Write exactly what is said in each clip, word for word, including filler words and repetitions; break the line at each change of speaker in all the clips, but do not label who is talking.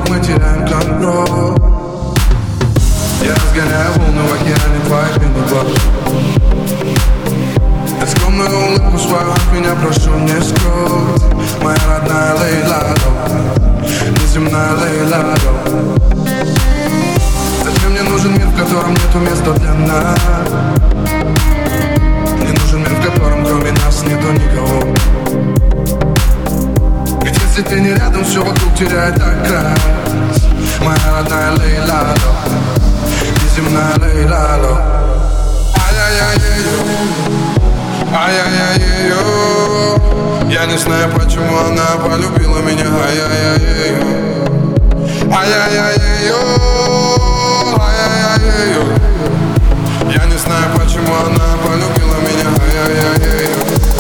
мы теряем контроль. Я разгоняю волны в океане твоих мини-глаз. Ты скромную улыбку свою от меня прошу не скрой. Моя родная Лейла, неземная Лейла. Зачем мне нужен мир, в котором нету места для нас? Мне нужен мир, в котором кроме нас нету никого. Ведь если ты не рядом, все вокруг теряет окрас. Моя родная Лейла, неземная Лейла. Ай-яй-яй-яй-ю, ай-яй-яй-яй-ю. Я не знаю, почему она полюбила меня. Ай-яй-яй-яй-ю, ай-яй-яй-яй-ю, ай-яй-яй-яй-ю. Я не знаю, почему она полюбила меня. Ай-яй-яй-яй-ю.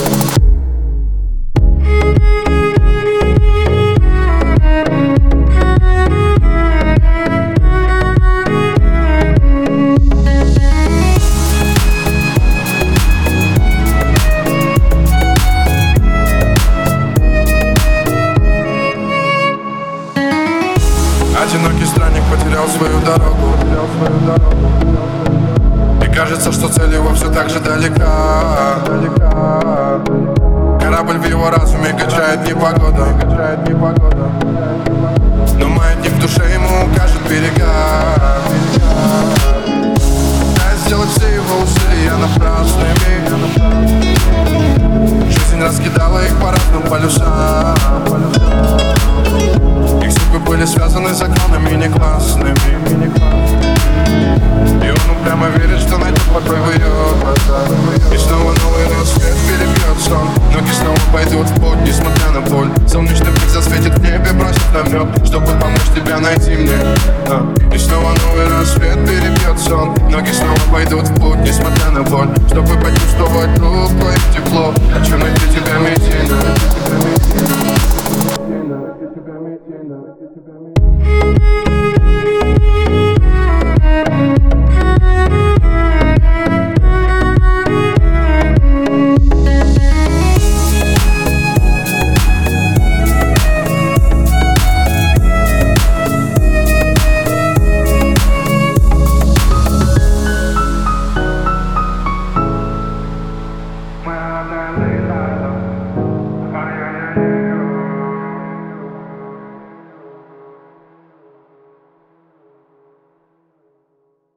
Одинокий странник потерял свою дорогу, и кажется, что цель его все так же далека. Корабль в его разуме качает непогода, но маятник в душе ему укажет берега. Пытаясь сделать все его усилия напрасными, жизнь раскидала их по разным полюсам.